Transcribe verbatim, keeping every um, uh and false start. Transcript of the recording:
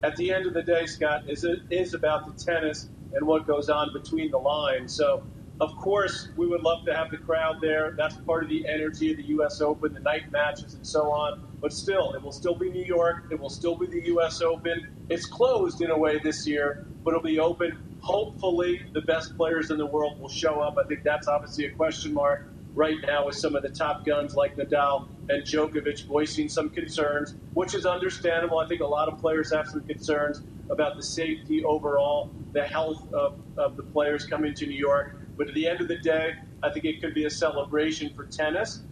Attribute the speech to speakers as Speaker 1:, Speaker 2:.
Speaker 1: At the end of the day, Scott, is it is about the tennis and what goes on between the lines. So, of course, we would love to have the crowd there. That's part of the energy of the U S Open, the night matches, and so on. But still, it will still be New York. It will still be the U S Open. It's closed in a way this year, but it'll be open. Hopefully, the best players in the world will show up. I think that's obviously a question mark right now with some of the top guns like Nadal and Djokovic voicing some concerns, which is understandable. I think a lot of players have some concerns about the safety overall, the health of, of the players coming to New York. But at the end of the day, I think it could be a celebration for tennis.